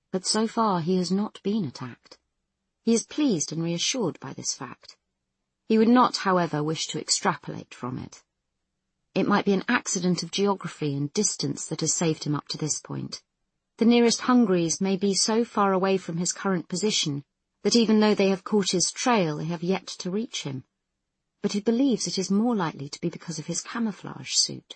but so far he has not been attacked. He is pleased and reassured by this fact. He would not, however, wish to extrapolate from it. It might be an accident of geography and distance that has saved him up to this point. The nearest Hungries may be so far away from his current position that even though they have caught his trail, they have yet to reach him. But he believes it is more likely to be because of his camouflage suit.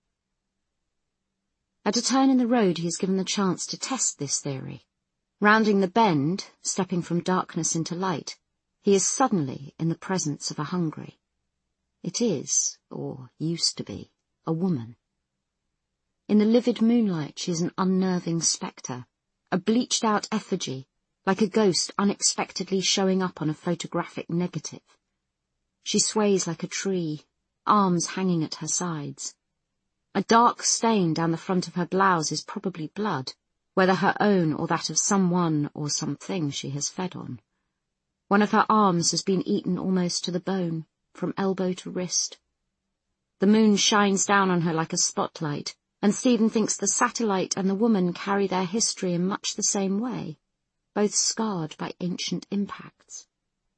At a turn in the road, he is given the chance to test this theory. Rounding the bend, stepping from darkness into light, he is suddenly in the presence of a Hungry. It is, or used to be, a woman. In the livid moonlight, she is an unnerving spectre, a bleached-out effigy, like a ghost unexpectedly showing up on a photographic negative. She sways like a tree, arms hanging at her sides. A dark stain down the front of her blouse is probably blood, whether her own or that of someone or something she has fed on. One of her arms has been eaten almost to the bone, from elbow to wrist. The moon shines down on her like a spotlight, and Stephen thinks the satellite and the woman carry their history in much the same way, both scarred by ancient impacts.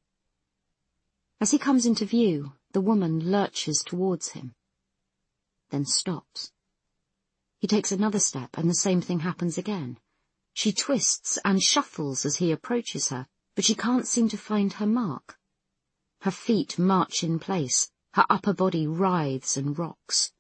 As he comes into view, the woman lurches towards him, then stops. He takes another step, and the same thing happens again. She twists and shuffles as he approaches her, but she can't seem to find her mark. Her feet march in place, her upper body writhes and rocks.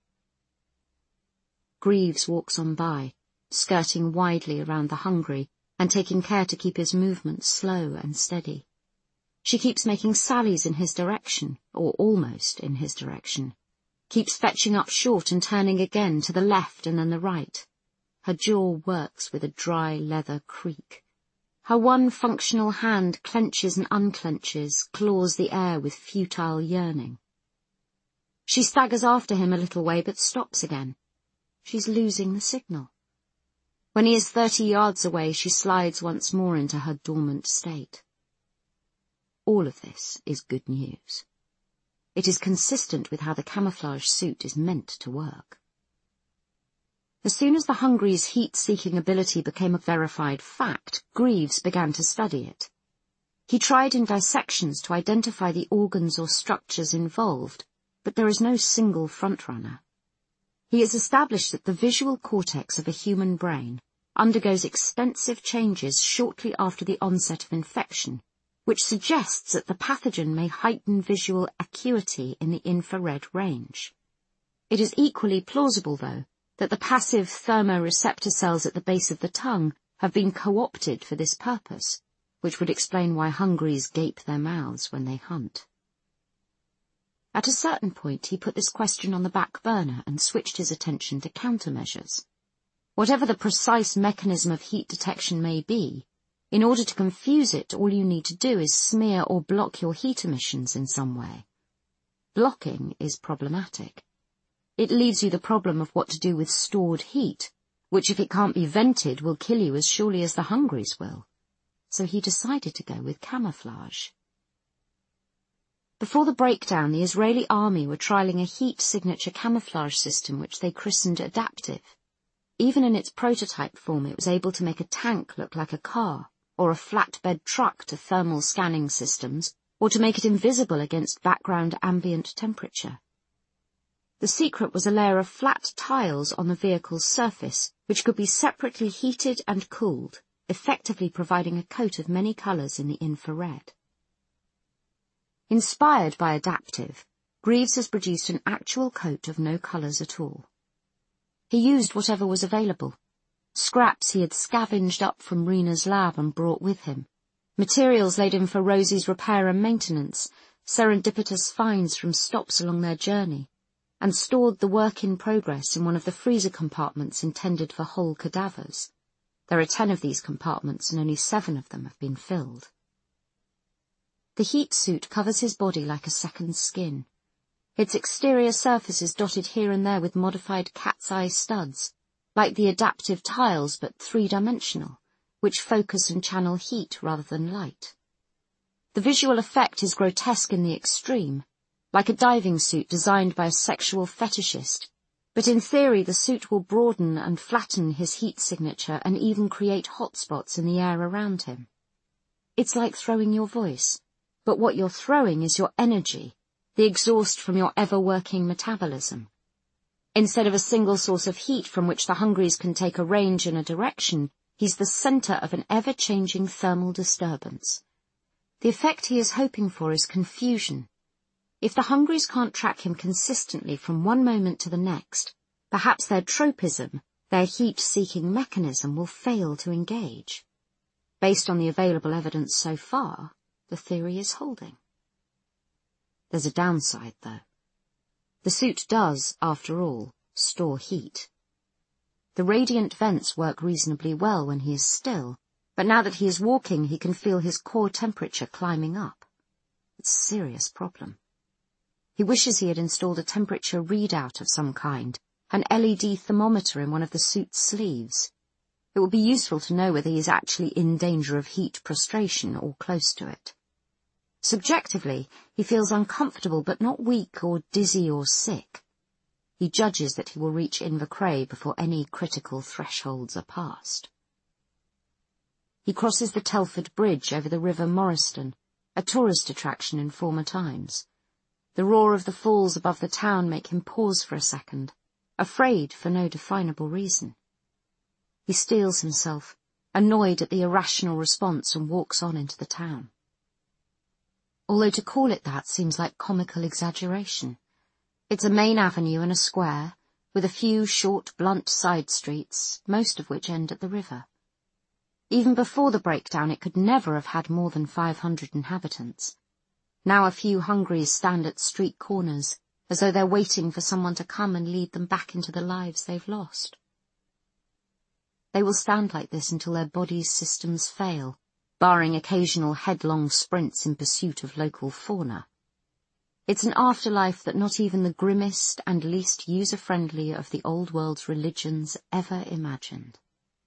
Greaves walks on by, skirting widely around the Hungry, and taking care to keep his movements slow and steady. She keeps making sallies in his direction, or almost in his direction. Keeps fetching up short and turning again to the left and then the right. Her jaw works with a dry leather creak. Her one functional hand clenches and unclenches, claws the air with futile yearning. She staggers after him a little way, but stops again. She's losing the signal. When he is 30 yards away, she slides once more into her dormant state. All of this is good news. It is consistent with how the camouflage suit is meant to work. As soon as the Hungry's heat-seeking ability became a verified fact, Greaves began to study it. He tried in dissections to identify the organs or structures involved, but there is no single frontrunner. He has established that the visual cortex of a human brain undergoes extensive changes shortly after the onset of infection, which suggests that the pathogen may heighten visual acuity in the infrared range. It is equally plausible, though, that the passive thermoreceptor cells at the base of the tongue have been co-opted for this purpose, which would explain why Hungries gape their mouths when they hunt. At a certain point, he put this question on the back burner and switched his attention to countermeasures. Whatever the precise mechanism of heat detection may be, in order to confuse it, all you need to do is smear or block your heat emissions in some way. Blocking is problematic. It leaves you the problem of what to do with stored heat, which if it can't be vented will kill you as surely as the Hungries will. So he decided to go with camouflage. Before the breakdown, the Israeli army were trialling a heat signature camouflage system which they christened Adaptive. Even in its prototype form, it was able to make a tank look like a car, or a flatbed truck to thermal scanning systems, or to make it invisible against background ambient temperature. The secret was a layer of flat tiles on the vehicle's surface, which could be separately heated and cooled, effectively providing a coat of many colours in the infrared. Inspired by Adaptive, Greaves has produced an actual coat of no colours at all. He used whatever was available. Scraps he had scavenged up from Rena's lab and brought with him, materials laid in for Rosie's repair and maintenance, serendipitous finds from stops along their journey, and stored the work in progress in one of the freezer compartments intended for whole cadavers. There are 10 of these compartments and only 7 of them have been filled. The heat suit covers his body like a second skin. Its exterior surface is dotted here and there with modified cat's eye studs, like the Adaptive tiles but 3-dimensional, which focus and channel heat rather than light. The visual effect is grotesque in the extreme, like a diving suit designed by a sexual fetishist, But in theory, the suit will broaden and flatten his heat signature and even create hotspots in the air around him. It's like throwing your voice, but what you're throwing is your energy, the exhaust from your ever-working metabolism. Instead of a single source of heat from which the hungries can take a range and a direction, he's the center of an ever-changing thermal disturbance. The effect he is hoping for is confusion. If the hungries can't track him consistently from one moment to the next, perhaps their tropism, their heat-seeking mechanism, will fail to engage. Based on the available evidence so far, the theory is holding. There's a downside, though. The suit does, after all, store heat. The radiant vents work reasonably well when he is still, but now that he is walking, he can feel his core temperature climbing up. It's a serious problem. He wishes he had installed a temperature readout of some kind, an LED thermometer in one of the suit's sleeves. It would be useful to know whether he is actually in danger of heat prostration or close to it. Subjectively, he feels uncomfortable but not weak or dizzy or sick. He judges that he will reach Invercray before any critical thresholds are passed. He crosses the Telford Bridge over the River Morriston, a tourist attraction in former times. The roar of the falls above the town make him pause for a second, afraid for no definable reason. He steels himself, annoyed at the irrational response, and walks on into the town. Although to call it that seems like comical exaggeration. It's a main avenue and a square, with a few short, blunt side streets, most of which end at the river. Even before the breakdown, it could never have had more than 500 inhabitants. Now a few hungries stand at street corners, as though they're waiting for someone to come and lead them back into the lives they've lost. They will stand like this until their bodies' systems fail, barring occasional headlong sprints in pursuit of local fauna. It's an afterlife that not even the grimmest and least user-friendly of the old world's religions ever imagined.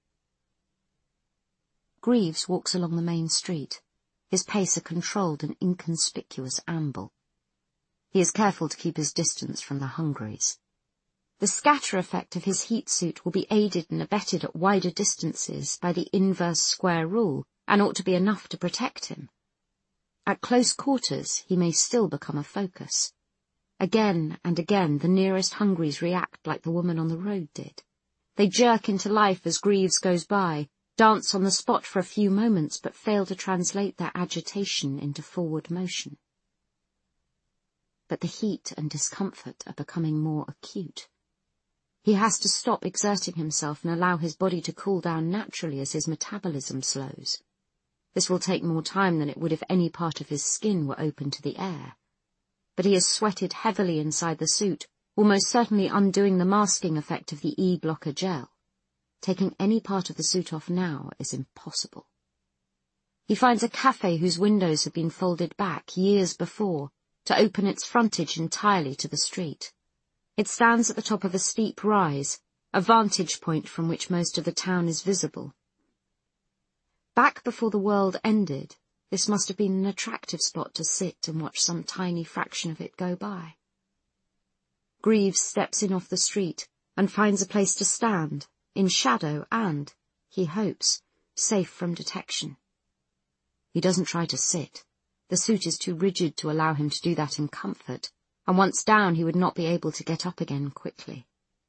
Greaves walks along the main street, his pace a controlled and inconspicuous amble. He is careful to keep his distance from the hungries. The scatter effect of his heat suit will be aided and abetted at wider distances by the inverse square rule, and ought to be enough to protect him. At close quarters, he may still become a focus. Again and again, the nearest hungries react like the woman on the road did. They jerk into life as Greaves goes by, dance on the spot for a few moments, but fail to translate their agitation into forward motion. But the heat and discomfort are becoming more acute. He has to stop exerting himself and allow his body to cool down naturally as his metabolism slows. This will take more time than it would if any part of his skin were open to the air. But he has sweated heavily inside the suit, almost certainly undoing the masking effect of the E-blocker gel. Taking any part of the suit off now is impossible. He finds a cafe whose windows have been folded back years before to open its frontage entirely to the street. It stands at the top of a steep rise, a vantage point from which most of the town is visible. Back before the world ended, this must have been an attractive spot to sit and watch some tiny fraction of it go by. Greaves steps in off the street and finds a place to stand, in shadow and, he hopes, safe from detection. He doesn't try to sit. The suit is too rigid to allow him to do that in comfort, and once down he would not be able to get up again quickly.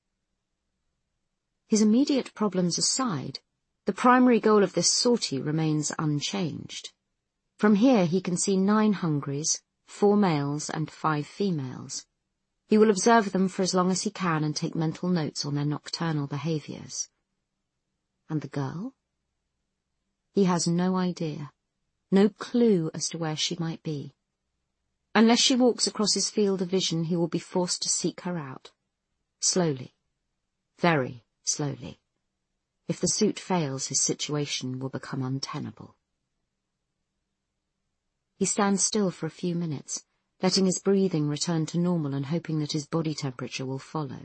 His immediate problems aside, the primary goal of this sortie remains unchanged. From here he can see 9 hungries, 4 males and 5 females. He will observe them for as long as he can and take mental notes on their nocturnal behaviours. And the girl? He has no idea, no clue as to where she might be. Unless she walks across his field of vision, he will be forced to seek her out. Slowly. Very slowly. If the suit fails, his situation will become untenable. He stands still for a few minutes, letting his breathing return to normal and hoping that his body temperature will follow.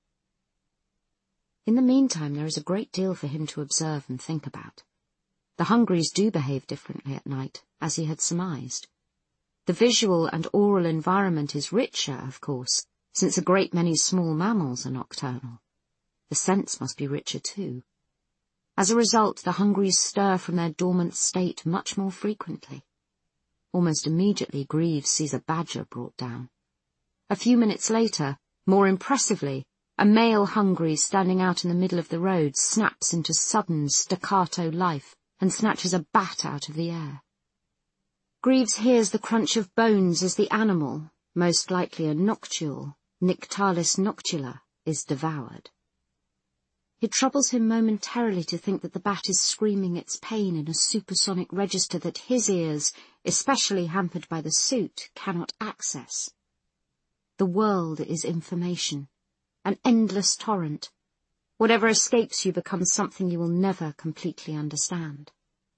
In the meantime, there is a great deal for him to observe and think about. The hungries do behave differently at night, as he had surmised. The visual and oral environment is richer, of course, since a great many small mammals are nocturnal. The scents must be richer too. As a result, the hungries stir from their dormant state much more frequently. Almost immediately, Greaves sees a badger brought down. A few minutes later, more impressively, a male hungry standing out in the middle of the road snaps into sudden staccato life and snatches a bat out of the air. Greaves hears the crunch of bones as the animal, most likely a noctual, Nyctalis noctula, is devoured. It troubles him momentarily to think that the bat is screaming its pain in a supersonic register that his ears, especially hampered by the suit, cannot access. The world is information, an endless torrent. Whatever escapes you becomes something you will never completely understand.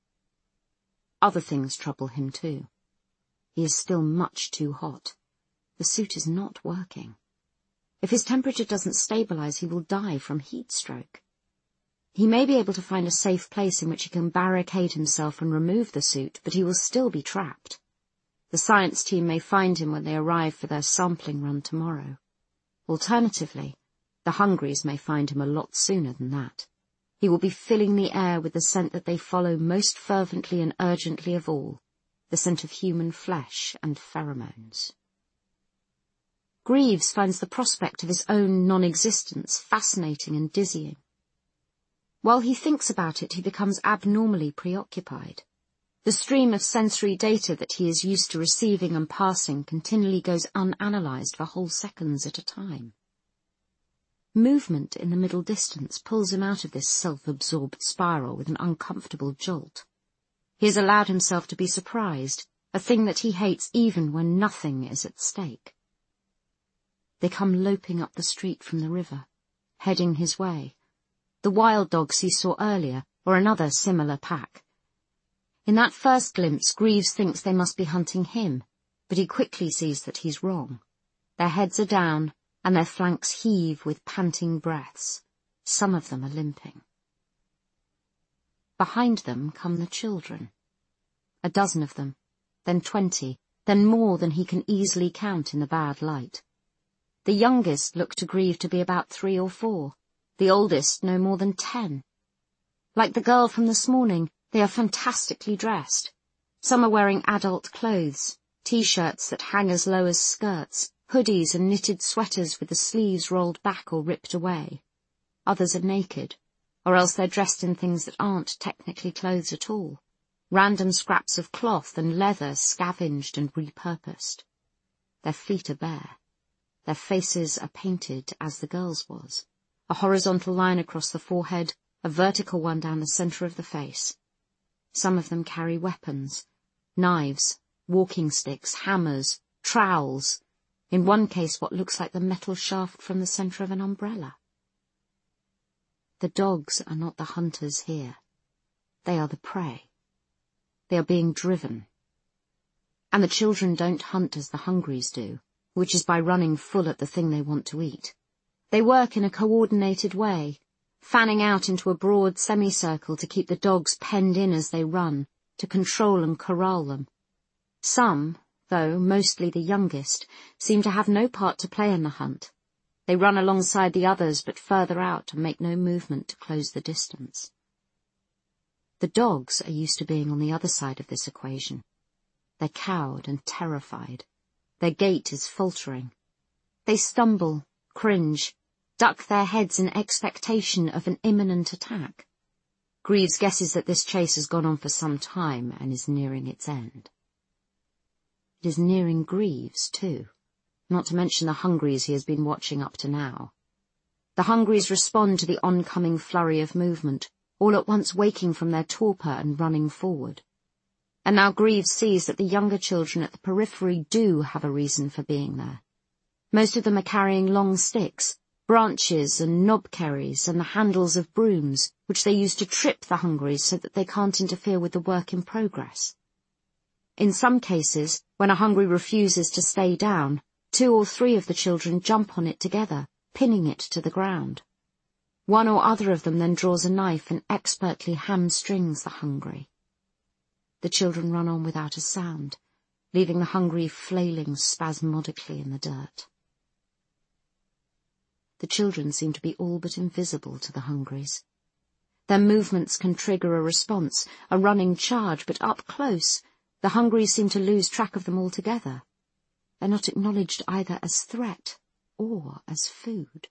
Other things trouble him too. He is still much too hot. The suit is not working. If his temperature doesn't stabilize, he will die from heat stroke. He may be able to find a safe place in which he can barricade himself and remove the suit, but he will still be trapped. The science team may find him when they arrive for their sampling run tomorrow. Alternatively, the hungries may find him a lot sooner than that. He will be filling the air with the scent that they follow most fervently and urgently of all, the scent of human flesh and pheromones. Greaves finds the prospect of his own non-existence fascinating and dizzying. While he thinks about it, he becomes abnormally preoccupied. The stream of sensory data that he is used to receiving and passing continually goes unanalyzed for whole seconds at a time. Movement in the middle distance pulls him out of this self-absorbed spiral with an uncomfortable jolt. He has allowed himself to be surprised, a thing that he hates even when nothing is at stake. They come loping up the street from the river, heading his way. The wild dogs he saw earlier, or another similar pack. In that first glimpse, Greaves thinks they must be hunting him, but he quickly sees that he's wrong. Their heads are down, and their flanks heave with panting breaths. Some of them are limping. Behind them come the children. A dozen of them, then 20, then more than he can easily count in the bad light. The youngest look to Greaves to be about 3 or 4, the oldest no more than 10. Like the girl from this morning, they are fantastically dressed. Some are wearing adult clothes, T-shirts that hang as low as skirts, hoodies and knitted sweaters with the sleeves rolled back or ripped away. Others are naked, or else they're dressed in things that aren't technically clothes at all. Random scraps of cloth and leather scavenged and repurposed. Their feet are bare. Their faces are painted as the girl's was. A horizontal line across the forehead, a vertical one down the center of the face. Some of them carry weapons, knives, walking sticks, hammers, trowels, in one case what looks like the metal shaft from the center of an umbrella. The dogs are not the hunters here. They are the prey. They are being driven. And the children don't hunt as the hungries do, which is by running full at the thing they want to eat. They work in a coordinated way, fanning out into a broad semicircle to keep the dogs penned in as they run, to control and corral them. Some, though mostly the youngest, seem to have no part to play in the hunt. They run alongside the others but further out and make no movement to close the distance. The dogs are used to being on the other side of this equation. They're cowed and terrified. Their gait is faltering. They stumble, cringe, duck their heads in expectation of an imminent attack. Greaves guesses that this chase has gone on for some time and is nearing its end. It is nearing Greaves, too, not to mention the hungries he has been watching up to now. The hungries respond to the oncoming flurry of movement, all at once waking from their torpor and running forward. And now Greaves sees that the younger children at the periphery do have a reason for being there. Most of them are carrying long sticks, branches and knobkerries and the handles of brooms, which they use to trip the hungries so that they can't interfere with the work in progress. In some cases, when a hungry refuses to stay down, 2 or 3 of the children jump on it together, pinning it to the ground. One or other of them then draws a knife and expertly hamstrings the hungry. The children run on without a sound, leaving the hungry flailing spasmodically in the dirt. The children seem to be all but invisible to the Hungries. Their movements can trigger a response, a running charge, but up close, the Hungries seem to lose track of them altogether. They're not acknowledged either as threat or as food.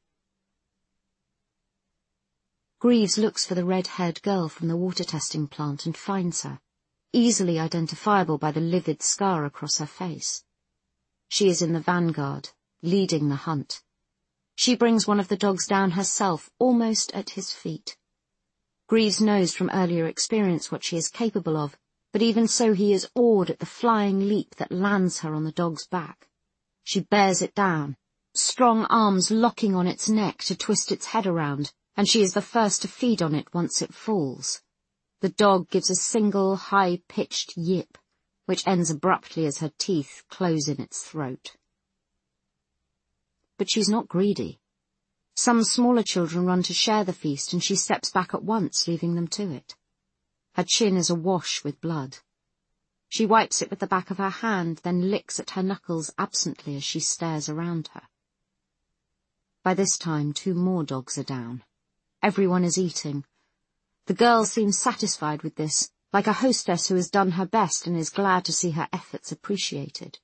Greaves looks for the red-haired girl from the water testing plant and finds her, easily identifiable by the livid scar across her face. She is in the vanguard, leading the hunt. She brings one of the dogs down herself, almost at his feet. Greaves knows from earlier experience what she is capable of, but even so he is awed at the flying leap that lands her on the dog's back. She bears it down, strong arms locking on its neck to twist its head around, and she is the first to feed on it once it falls. The dog gives a single high-pitched yip, which ends abruptly as her teeth close in its throat. But she's not greedy. Some smaller children run to share the feast, and she steps back at once, leaving them to it. Her chin is awash with blood. She wipes it with the back of her hand, then licks at her knuckles absently as she stares around her. By this time, 2 more dogs are down. Everyone is eating. The girl seems satisfied with this, like a hostess who has done her best and is glad to see her efforts appreciated.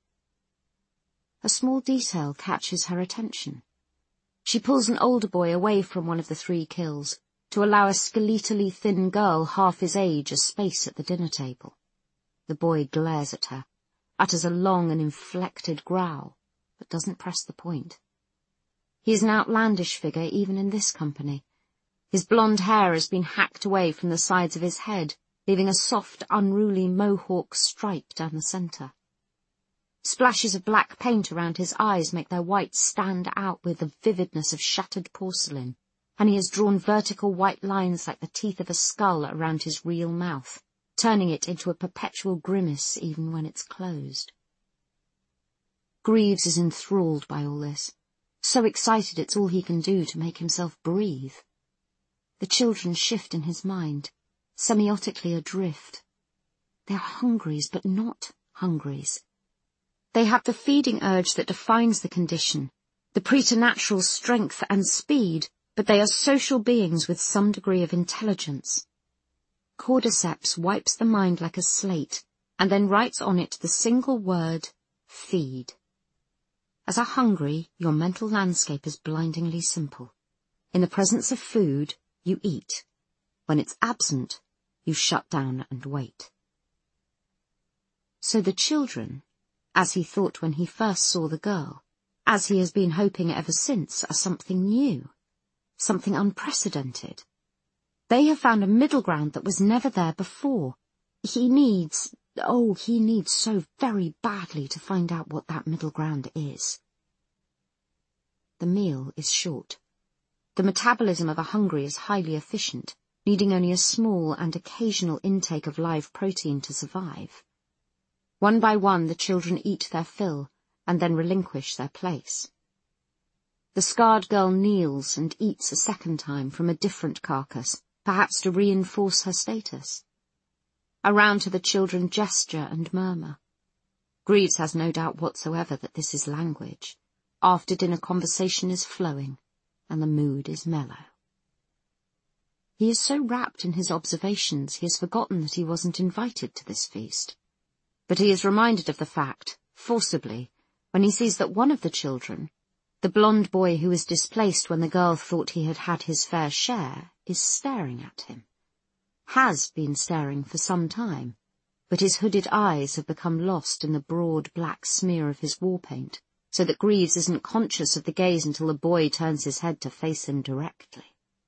A small detail catches her attention. She pulls an older boy away from one of the 3 kills, to allow a skeletally thin girl half his age a space at the dinner table. The boy glares at her, utters a long and inflected growl, but doesn't press the point. He is an outlandish figure even in this company. His blonde hair has been hacked away from the sides of his head, leaving a soft, unruly mohawk stripe down the centre. Splashes of black paint around his eyes make their white stand out with the vividness of shattered porcelain, and he has drawn vertical white lines like the teeth of a skull around his real mouth, turning it into a perpetual grimace even when it's closed. Greaves is enthralled by all this, so excited it's all he can do to make himself breathe. The children shift in his mind, semiotically adrift. They are Hungries, but not Hungries. They have the feeding urge that defines the condition, the preternatural strength and speed, but they are social beings with some degree of intelligence. Cordyceps wipes the mind like a slate, and then writes on it the single word, feed. As a Hungry, your mental landscape is blindingly simple. In the presence of food, you eat. When it's absent, you shut down and wait. So the children, as he thought when he first saw the girl, as he has been hoping ever since, are something new, something unprecedented. They have found a middle ground that was never there before. He needs so very badly to find out what that middle ground is. The meal is short. The metabolism of a Hungry is highly efficient, needing only a small and occasional intake of live protein to survive. One by one the children eat their fill, and then relinquish their place. The scarred girl kneels and eats a second time from a different carcass, perhaps to reinforce her status. Around her the children gesture and murmur. Greaves has no doubt whatsoever that this is language. After-dinner conversation is flowing, and the mood is mellow. He is so wrapped in his observations he has forgotten that he wasn't invited to this feast. But he is reminded of the fact, forcibly, when he sees that one of the children, the blonde boy who was displaced when the girl thought he had had his fair share, is staring at him. Has been staring for some time, but his hooded eyes have become lost in the broad black smear of his war paint, so that Greaves isn't conscious of the gaze until the boy turns his head to face him directly.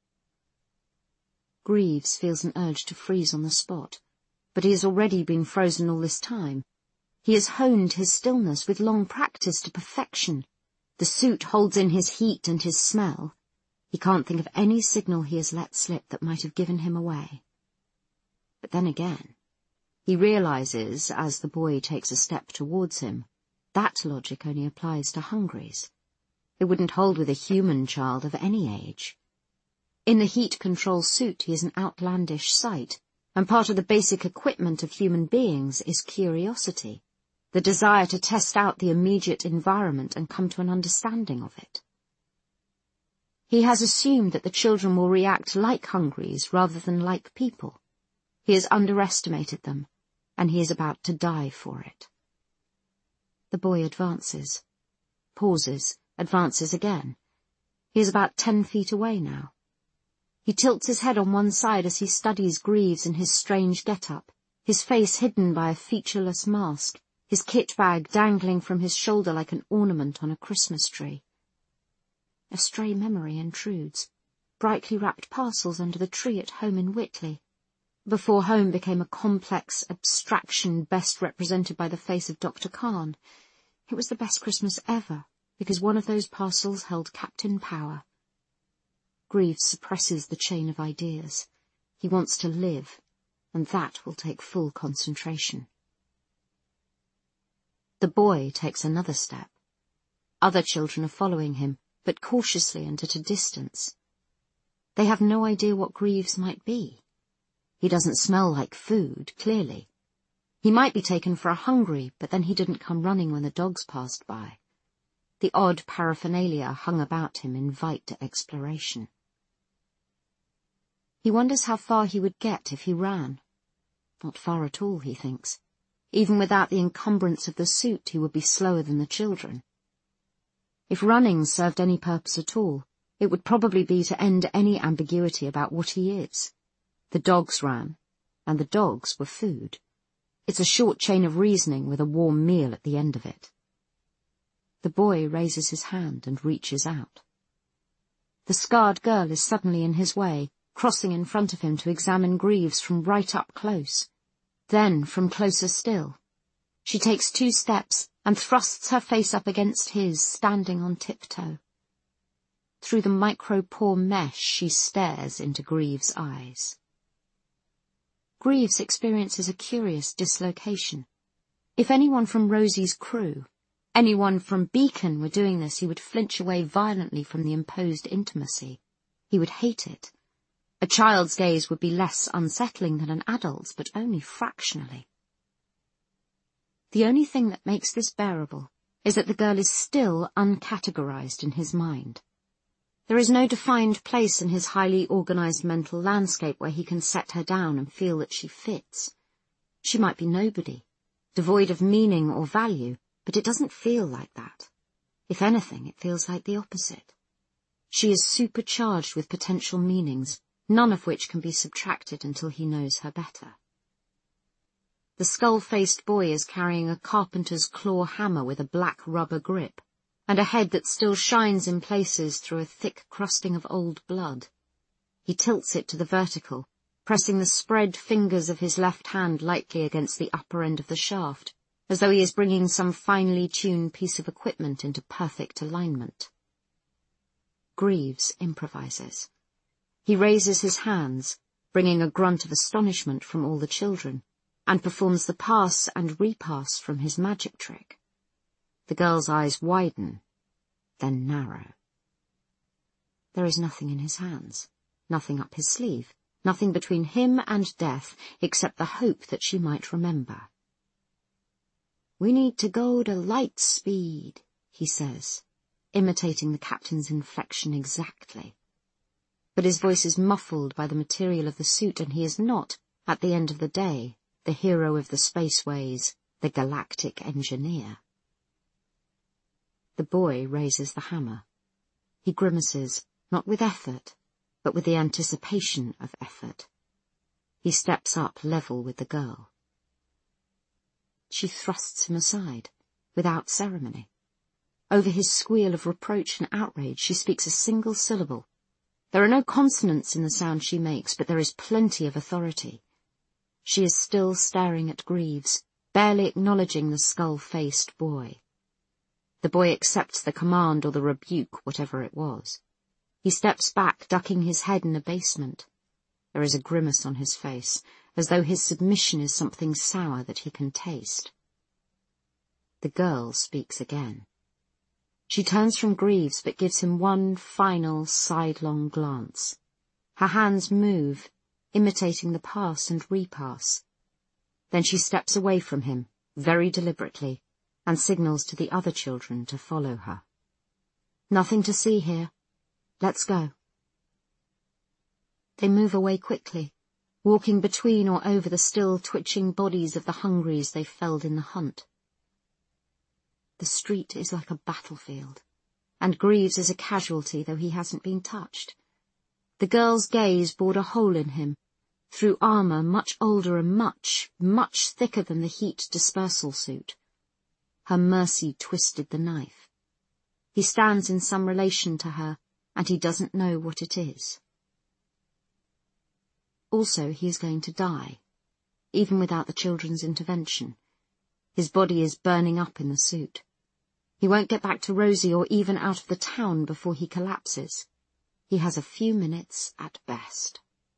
Greaves feels an urge to freeze on the spot, but he has already been frozen all this time. He has honed his stillness with long practice to perfection. The suit holds in his heat and his smell. He can't think of any signal he has let slip that might have given him away. But then again, he realizes, as the boy takes a step towards him, that logic only applies to Hungries. It wouldn't hold with a human child of any age. In the heat control suit he is an outlandish sight, and part of the basic equipment of human beings is curiosity, the desire to test out the immediate environment and come to an understanding of it. He has assumed that the children will react like Hungries rather than like people. He has underestimated them, and he is about to die for it. The boy advances, pauses, advances again. He is about 10 feet away now. He tilts his head on one side as he studies Greaves in his strange get-up, his face hidden by a featureless mask, his kit bag dangling from his shoulder like an ornament on a Christmas tree. A stray memory intrudes, brightly wrapped parcels under the tree at home in Whitley, before home became a complex abstraction best represented by the face of Dr. Kahn. It was the best Christmas ever, because one of those parcels held Captain Power. Greaves suppresses the chain of ideas. He wants to live, and that will take full concentration. The boy takes another step. Other children are following him, but cautiously and at a distance. They have no idea what Greaves might be. He doesn't smell like food, clearly. He might be taken for a Hungry, but then he didn't come running when the dogs passed by. The odd paraphernalia hung about him invite to exploration. He wonders how far he would get if he ran. Not far at all, he thinks. Even without the encumbrance of the suit, he would be slower than the children. If running served any purpose at all, it would probably be to end any ambiguity about what he is. The dogs ran, and the dogs were food. It's a short chain of reasoning with a warm meal at the end of it. The boy raises his hand and reaches out. The scarred girl is suddenly in his way, crossing in front of him to examine Greaves from right up close. Then from closer still. She takes 2 steps and thrusts her face up against his, standing on tiptoe. Through the micro-pore mesh she stares into Greaves' eyes. Greaves experiences a curious dislocation. If anyone from Rosie's crew, anyone from Beacon were doing this, he would flinch away violently from the imposed intimacy. He would hate it. A child's gaze would be less unsettling than an adult's, but only fractionally. The only thing that makes this bearable is that the girl is still uncategorized in his mind. There is no defined place in his highly organized mental landscape where he can set her down and feel that she fits. She might be nobody, devoid of meaning or value, but it doesn't feel like that. If anything, it feels like the opposite. She is supercharged with potential meanings, none of which can be subtracted until he knows her better. The skull-faced boy is carrying a carpenter's claw hammer with a black rubber grip, and a head that still shines in places through a thick crusting of old blood. He tilts it to the vertical, pressing the spread fingers of his left hand lightly against the upper end of the shaft, as though he is bringing some finely tuned piece of equipment into perfect alignment. Greaves improvises. He raises his hands, bringing a grunt of astonishment from all the children, and performs the pass and repass from his magic trick. The girl's eyes widen, then narrow. There is nothing in his hands, nothing up his sleeve, nothing between him and death, except the hope that she might remember. "We need to go to light speed," he says, imitating the captain's inflection exactly. But his voice is muffled by the material of the suit, and he is not, at the end of the day, the hero of the spaceways, the galactic engineer. The boy raises the hammer. He grimaces, not with effort, but with the anticipation of effort. He steps up level with the girl. She thrusts him aside, without ceremony. Over his squeal of reproach and outrage she speaks a single syllable. There are no consonants in the sound she makes, but there is plenty of authority. She is still staring at Greaves, barely acknowledging the skull-faced boy. The boy accepts the command or the rebuke, whatever it was. He steps back, ducking his head in abasement. There is a grimace on his face, as though his submission is something sour that he can taste. The girl speaks again. She turns from Greaves, but gives him one final sidelong glance. Her hands move, imitating the pass and repass. Then she steps away from him, very deliberately, and signals to the other children to follow her. "Nothing to see here. Let's go. They move away quickly, walking between or over the still twitching bodies of the hungries they felled in the hunt. The street is like a battlefield, and Greaves is a casualty, though he hasn't been touched. The girl's gaze bored a hole in him, through armour much older and much, much thicker than the heat dispersal suit. Her mercy twisted the knife. He stands in some relation to her, and he doesn't know what it is. Also, he is going to die, even without the children's intervention. His body is burning up in the suit. He won't get back to Rosie or even out of the town before he collapses. He has a few minutes at best.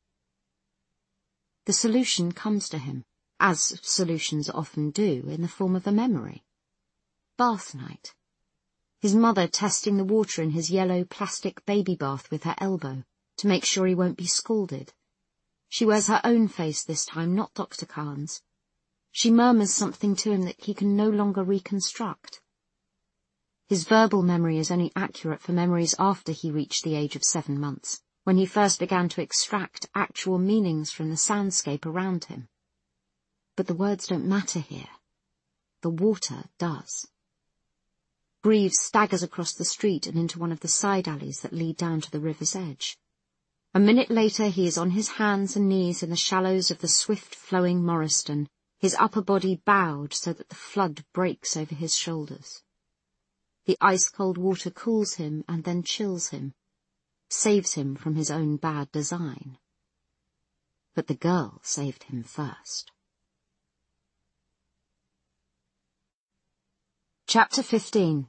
The solution comes to him, as solutions often do, in the form of a memory. Bath night. His mother testing the water in his yellow plastic baby bath with her elbow, to make sure he won't be scalded. She wears her own face this time, not Dr. Khan's. She murmurs something to him that he can no longer reconstruct. His verbal memory is only accurate for memories after he reached the age of 7 months, when he first began to extract actual meanings from the soundscape around him. But the words don't matter here. The water does. Greaves staggers across the street and into one of the side alleys that lead down to the river's edge. A minute later he is on his hands and knees in the shallows of the swift-flowing Morriston, his upper body bowed so that the flood breaks over his shoulders. The ice-cold water cools him and then chills him, saves him from his own bad design. But the girl saved him first. Chapter 15.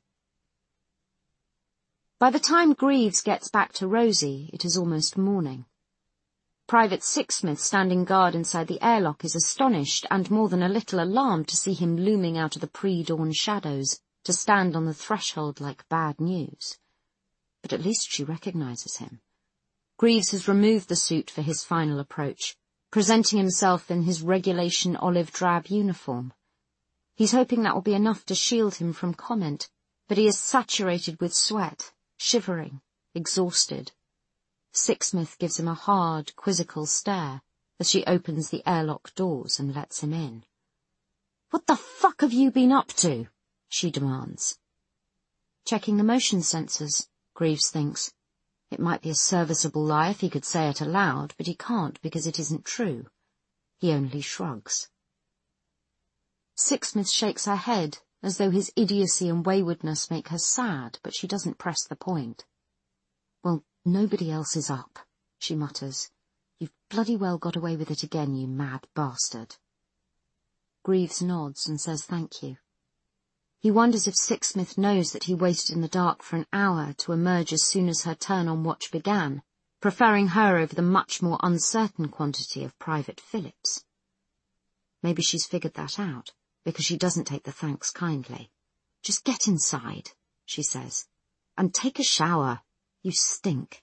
By the time Greaves gets back to Rosie, it is almost morning. Private Sixsmith, standing guard inside the airlock, is astonished and more than a little alarmed to see him looming out of the pre-dawn shadows, to stand on the threshold like bad news. But at least she recognizes him. Greaves has removed the suit for his final approach, presenting himself in his regulation olive drab uniform. He's hoping that will be enough to shield him from comment, but he is saturated with sweat, shivering, exhausted. Sixsmith gives him a hard, quizzical stare as she opens the airlock doors and lets him in. "What the fuck have you been up to?" she demands. Checking the motion sensors, Greaves thinks. It might be a serviceable lie if he could say it aloud, but he can't because it isn't true. He only shrugs. Sixsmith shakes her head, as though his idiocy and waywardness make her sad, but she doesn't press the point. "Well, nobody else is up," she mutters. "You've bloody well got away with it again, you mad bastard." Greaves nods and says thank you. He wonders if Sixsmith knows that he waited in the dark for an hour to emerge as soon as her turn on watch began, preferring her over the much more uncertain quantity of Private Phillips. Maybe she's figured that out, because she doesn't take the thanks kindly. "Just get inside," she says, "and take a shower. You stink."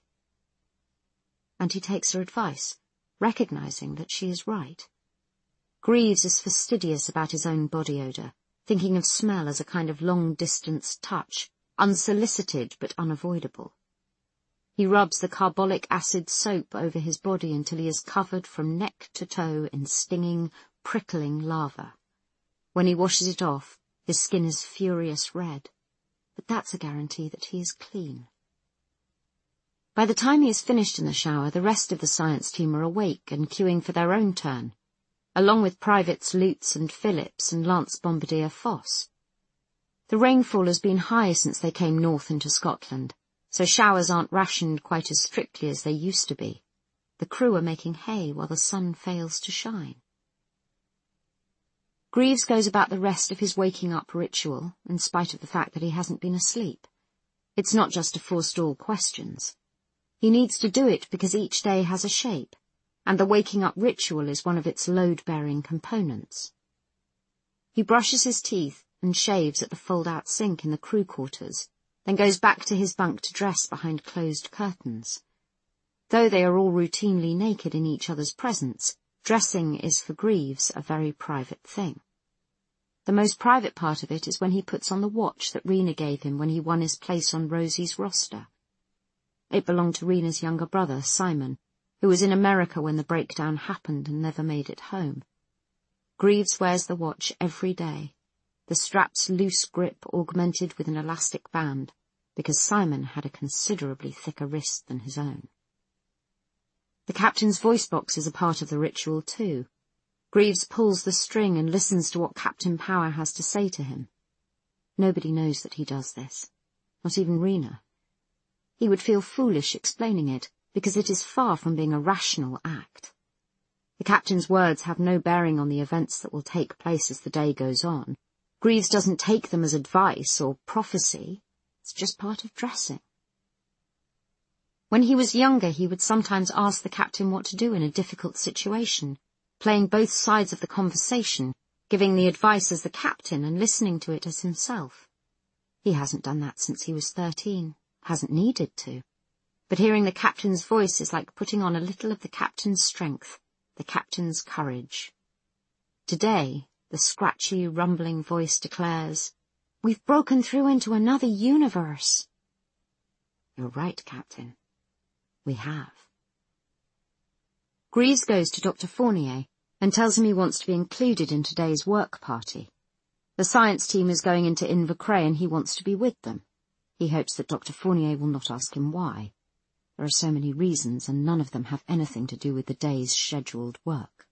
And he takes her advice, recognizing that she is right. Greaves is fastidious about his own body odour, thinking of smell as a kind of long-distance touch, unsolicited but unavoidable. He rubs the carbolic acid soap over his body until he is covered from neck to toe in stinging, prickling lava. When he washes it off, his skin is furious red, but that's a guarantee that he is clean. By the time he is finished in the shower, the rest of the science team are awake and queuing for their own turn, along with Privates Lutz and Phillips and Lance Bombardier Foss. The rainfall has been high since they came north into Scotland, so showers aren't rationed quite as strictly as they used to be. The crew are making hay while the sun fails to shine. Greaves goes about the rest of his waking up ritual, in spite of the fact that he hasn't been asleep. It's not just to forestall questions. He needs to do it because each day has a shape, and the waking up ritual is one of its load-bearing components. He brushes his teeth and shaves at the fold-out sink in the crew quarters, then goes back to his bunk to dress behind closed curtains. Though they are all routinely naked in each other's presence, dressing is for Greaves a very private thing. The most private part of it is when he puts on the watch that Rena gave him when he won his place on Rosie's roster. It belonged to Rena's younger brother, Simon, who was in America when the breakdown happened and never made it home. Greaves wears the watch every day, the strap's loose grip augmented with an elastic band, because Simon had a considerably thicker wrist than his own. The captain's voice box is a part of the ritual too. Greaves pulls the string and listens to what Captain Power has to say to him. Nobody knows that he does this, not even Rena. He would feel foolish explaining it, because it is far from being a rational act. The captain's words have no bearing on the events that will take place as the day goes on. Greaves doesn't take them as advice or prophecy. It's just part of dressing. When he was younger, he would sometimes ask the captain what to do in a difficult situation, playing both sides of the conversation, giving the advice as the captain and listening to it as himself. He hasn't done that since he was 13, hasn't needed to. But hearing the captain's voice is like putting on a little of the captain's strength, the captain's courage. Today, the scratchy, rumbling voice declares, "We've broken through into another universe." You're right, Captain. We have. Greaves goes to Dr. Fournier and tells him he wants to be included in today's work party. The science team is going into Invercray and he wants to be with them. He hopes that Dr. Fournier will not ask him why. There are so many reasons, and none of them have anything to do with the day's scheduled work.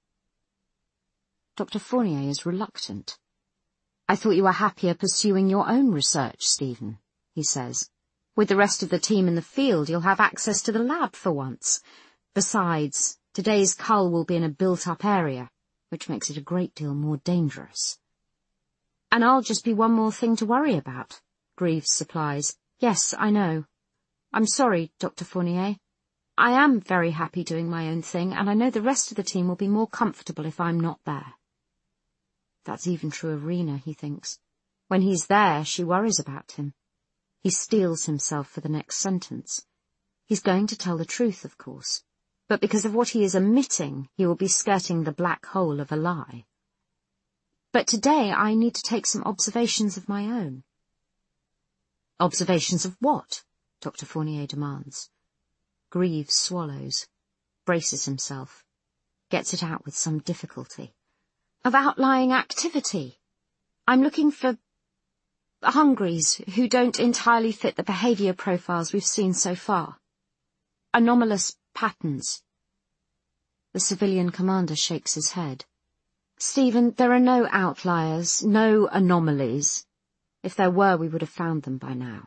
Dr. Fournier is reluctant. "I thought you were happier pursuing your own research, Stephen," he says. "With the rest of the team in the field, you'll have access to the lab for once. Besides, today's cull will be in a built-up area, which makes it a great deal more dangerous." "And I'll just be one more thing to worry about," Greaves supplies. "Yes, I know. I'm sorry, Dr. Fournier. I am very happy doing my own thing, and I know the rest of the team will be more comfortable if I'm not there." That's even true of Rena, he thinks. When he's there, she worries about him. He steels himself for the next sentence. He's going to tell the truth, of course, but because of what he is omitting, he will be skirting the black hole of a lie. "But today I need to take some observations of my own." "Observations of what?" Dr. Fournier demands. Greaves swallows, braces himself, gets it out with some difficulty. "Of outlying activity. I'm looking for hungries who don't entirely fit the behaviour profiles we've seen so far. Anomalous patterns." The civilian commander shakes his head. "Stephen, there are no outliers, no anomalies. If there were, we would have found them by now."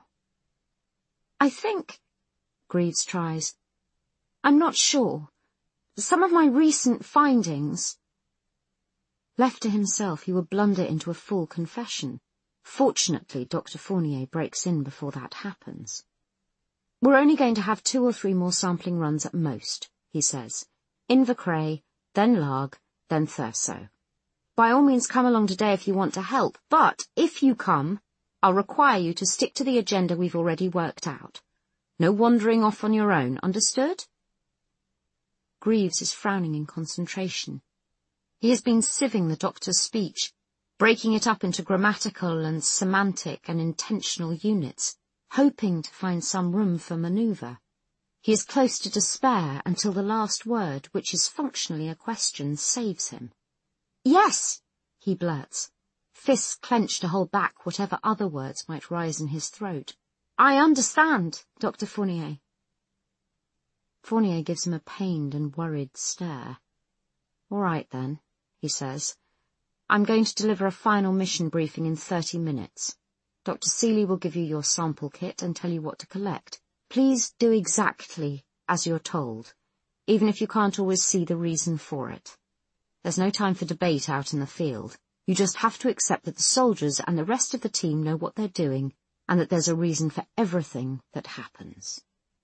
"I think," Greaves tries, "I'm not sure. Some of my recent findings—" Left to himself, he would blunder into a full confession. Fortunately, Dr. Fournier breaks in before that happens. "We're only going to have 2 or 3 more sampling runs at most," he says. "Invercray, then Larg, then Thurso. By all means come along today if you want to help, but if you come, I'll require you to stick to the agenda we've already worked out. No wandering off on your own, understood?" Greaves is frowning in concentration. He has been sieving the doctor's speech, breaking it up into grammatical and semantic and intentional units, hoping to find some room for manoeuvre. He is close to despair until the last word, which is functionally a question, saves him. "Yes," he blurts, fists clenched to hold back whatever other words might rise in his throat. "I understand, Dr. Fournier." Fournier gives him a pained and worried stare. "All right, then," he says. "I'm going to deliver a final mission briefing in 30 minutes. Dr. Seeley will give you your sample kit and tell you what to collect. Please do exactly as you're told, even if you can't always see the reason for it. There's no time for debate out in the field. You just have to accept that the soldiers and the rest of the team know what they're doing, and that there's a reason for everything that happens."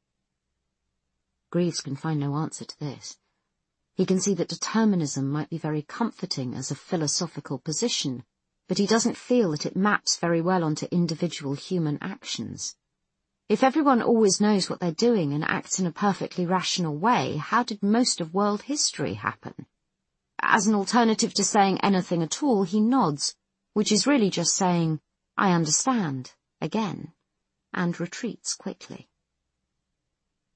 Greaves can find no answer to this. He can see that determinism might be very comforting as a philosophical position, but he doesn't feel that it maps very well onto individual human actions. If everyone always knows what they're doing and acts in a perfectly rational way, how did most of world history happen? As an alternative to saying anything at all, he nods, which is really just saying, "I understand," again, and retreats quickly.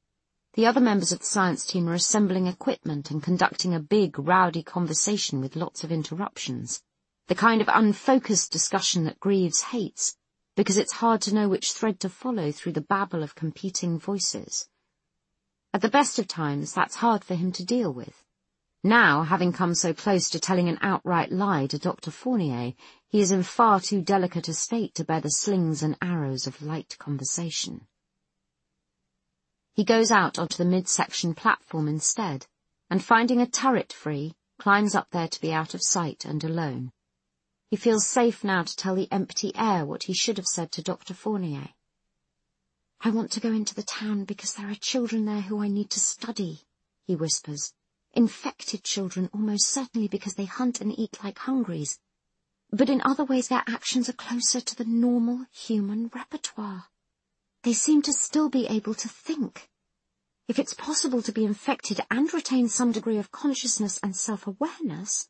The other members of the science team are assembling equipment and conducting a big, rowdy conversation with lots of interruptions. The kind of unfocused discussion that Greaves hates, because it's hard to know which thread to follow through the babble of competing voices. At the best of times, that's hard for him to deal with. Now, having come so close to telling an outright lie to Dr. Fournier, he is in far too delicate a state to bear the slings and arrows of light conversation. He goes out onto the mid-section platform instead, and finding a turret free, climbs up there to be out of sight and alone. He feels safe now to tell the empty air what he should have said to Dr. Fournier. "I want to go into the town because there are children there who I need to study," he whispers. "Infected children, almost certainly because they hunt and eat like hungries. But in other ways their actions are closer to the normal human repertoire. They seem to still be able to think. If it's possible to be infected and retain some degree of consciousness and self-awareness—"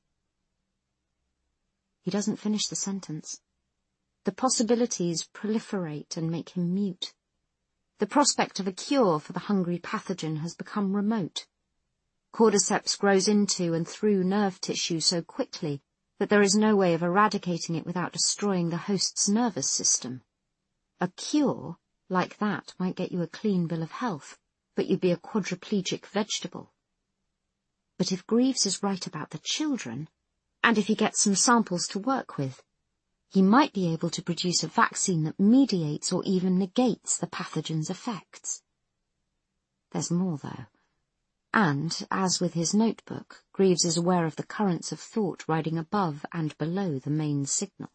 He doesn't finish the sentence. The possibilities proliferate and make him mute. The prospect of a cure for the hungry pathogen has become remote. Cordyceps grows into and through nerve tissue so quickly that there is no way of eradicating it without destroying the host's nervous system. A cure like that might get you a clean bill of health, but you'd be a quadriplegic vegetable. But if Greaves is right about the children, and if he gets some samples to work with, he might be able to produce a vaccine that mediates or even negates the pathogen's effects. There's more, though. And, as with his notebook, Greaves is aware of the currents of thought riding above and below the main signal.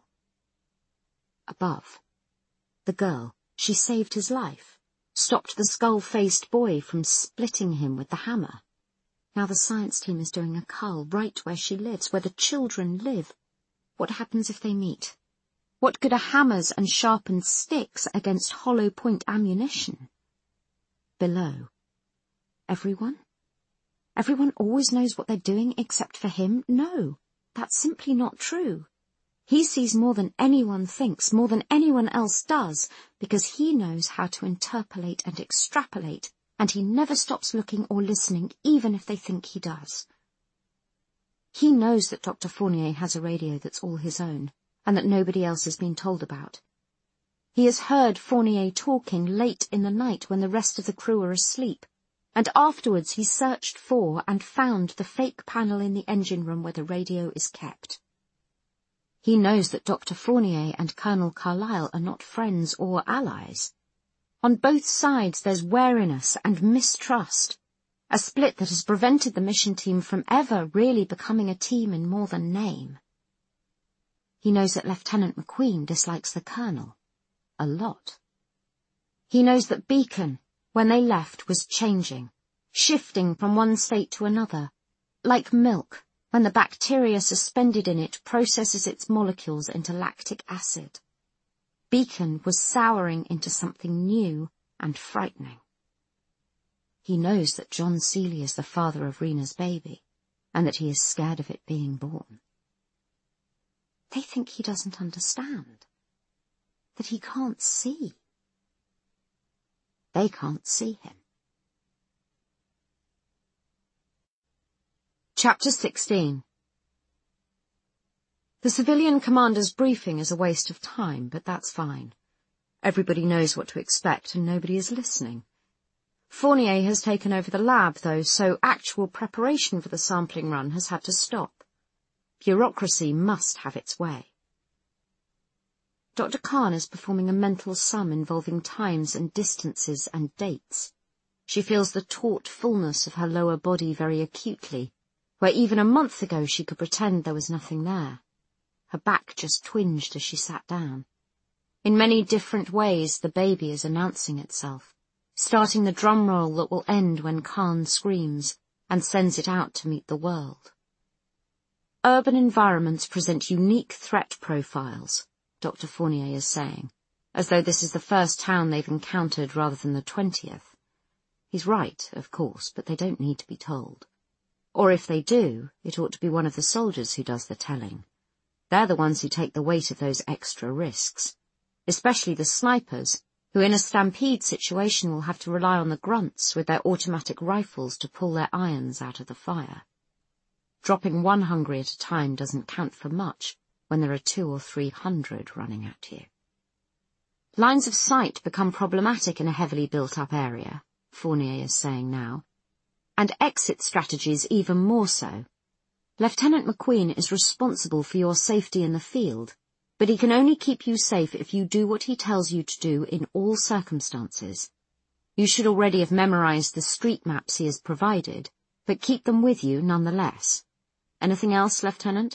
Above. The girl. She saved his life, stopped the skull-faced boy from splitting him with the hammer. Now the science team is doing a cull right where she lives, where the children live. What happens if they meet? What good are hammers and sharpened sticks against hollow-point ammunition? Below. Everyone? Everyone always knows what they're doing except for him? No, that's simply not true. He sees more than anyone thinks, more than anyone else does, because he knows how to interpolate and extrapolate, and he never stops looking or listening, even if they think he does. He knows that Dr. Fournier has a radio that's all his own, and that nobody else has been told about. He has heard Fournier talking late in the night when the rest of the crew are asleep, and afterwards he searched for and found the fake panel in the engine room where the radio is kept. He knows that Dr. Fournier and Colonel Carlyle are not friends or allies. On both sides there's wariness and mistrust, a split that has prevented the mission team from ever really becoming a team in more than name. He knows that Lieutenant McQueen dislikes the Colonel. A lot. He knows that Beacon, when they left, was changing, shifting from one state to another, like milk, when the bacteria suspended in it processes its molecules into lactic acid. Beacon was souring into something new and frightening. He knows that John Seeley is the father of Rena's baby, and that he is scared of it being born. They think he doesn't understand, that he can't see. They can't see him. Chapter 16. The civilian commander's briefing is a waste of time, but that's fine. Everybody knows what to expect and nobody is listening. Fournier has taken over the lab, though, so actual preparation for the sampling run has had to stop. Bureaucracy must have its way. Dr. Kahn is performing a mental sum involving times and distances and dates. She feels the taut fullness of her lower body very acutely, where even a month ago she could pretend there was nothing there. Her back just twinged as she sat down. In many different ways the baby is announcing itself, starting the drum roll that will end when Kahn screams and sends it out to meet the world. Urban environments present unique threat profiles, Dr. Fournier is saying, as though this is the first town they've encountered rather than the 20th. He's right, of course, but they don't need to be told. Or if they do, it ought to be one of the soldiers who does the telling. They're the ones who take the weight of those extra risks, especially the snipers, who in a stampede situation will have to rely on the grunts with their automatic rifles to pull their irons out of the fire. Dropping one hungry at a time doesn't count for much when there are 200 or 300 running at you. Lines of sight become problematic in a heavily built-up area, Fournier is saying now, and exit strategies even more so. Lieutenant McQueen is responsible for your safety in the field, but he can only keep you safe if you do what he tells you to do in all circumstances. You should already have memorized the street maps he has provided, but keep them with you nonetheless. Anything else, Lieutenant?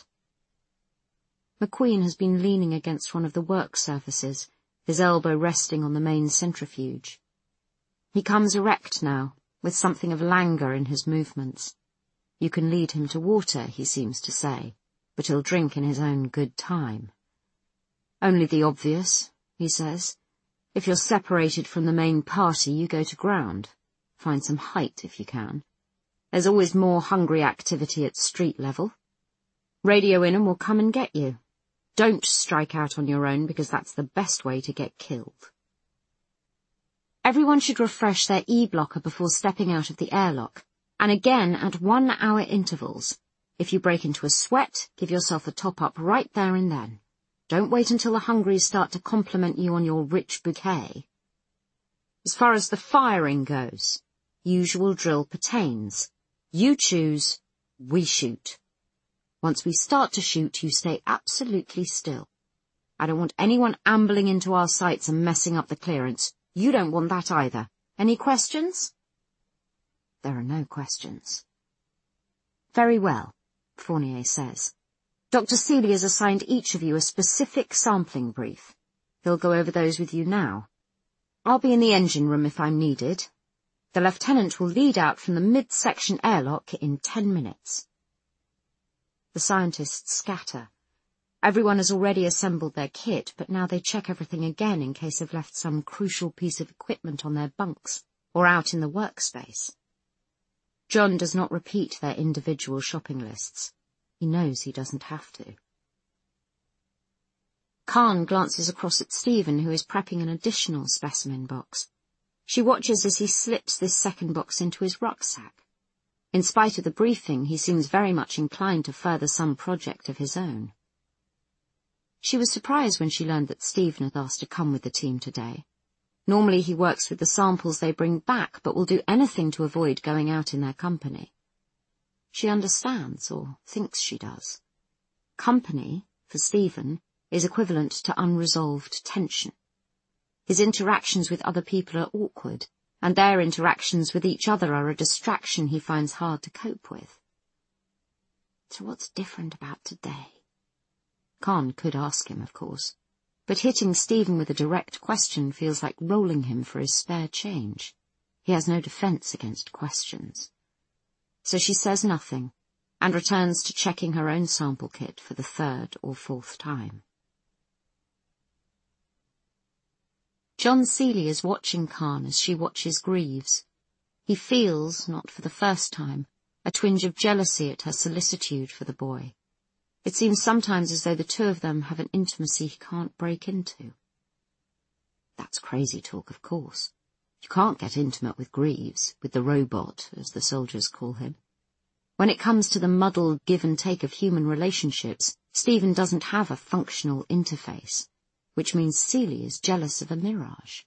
McQueen has been leaning against one of the work surfaces, his elbow resting on the main centrifuge. He comes erect now, with something of languor in his movements. You can lead him to water, he seems to say, but he'll drink in his own good time. Only the obvious, he says. If you're separated from the main party, you go to ground. Find some height if you can. There's always more hungry activity at street level. Radio in and we'll come and get you. Don't strike out on your own because that's the best way to get killed. Everyone should refresh their E-blocker before stepping out of the airlock, and again at 1 hour intervals. If you break into a sweat, give yourself a top-up right there and then. Don't wait until the hungries start to compliment you on your rich bouquet. As far as the firing goes, usual drill pertains. You choose, we shoot. Once we start to shoot, you stay absolutely still. I don't want anyone ambling into our sights and messing up the clearance. You don't want that either. Any questions? There are no questions. Very well, Fournier says. Dr. Seeley has assigned each of you a specific sampling brief. He'll go over those with you now. I'll be in the engine room if I'm needed. The lieutenant will lead out from the mid-section airlock in 10 minutes. The scientists scatter. Everyone has already assembled their kit, but now they check everything again in case they've left some crucial piece of equipment on their bunks or out in the workspace. John does not repeat their individual shopping lists. He knows he doesn't have to. Khan glances across at Stephen, who is prepping an additional specimen box. She watches as he slips this second box into his rucksack. In spite of the briefing, he seems very much inclined to further some project of his own. She was surprised when she learned that Stephen had asked to come with the team today. Normally he works with the samples they bring back, but will do anything to avoid going out in their company. She understands, or thinks she does. Company, for Stephen, is equivalent to unresolved tension. His interactions with other people are awkward, and their interactions with each other are a distraction he finds hard to cope with. So what's different about today? Khan could ask him, of course, but hitting Stephen with a direct question feels like rolling him for his spare change. He has no defence against questions. So she says nothing, and returns to checking her own sample kit for the 3rd or 4th time. John Seeley is watching Khan as she watches Greaves. He feels, not for the first time, a twinge of jealousy at her solicitude for the boy. It seems sometimes as though the two of them have an intimacy he can't break into. That's crazy talk, of course. You can't get intimate with Greaves, with the robot, as the soldiers call him. When it comes to the muddled give and take of human relationships, Stephen doesn't have a functional interface, which means Seeley is jealous of a mirage.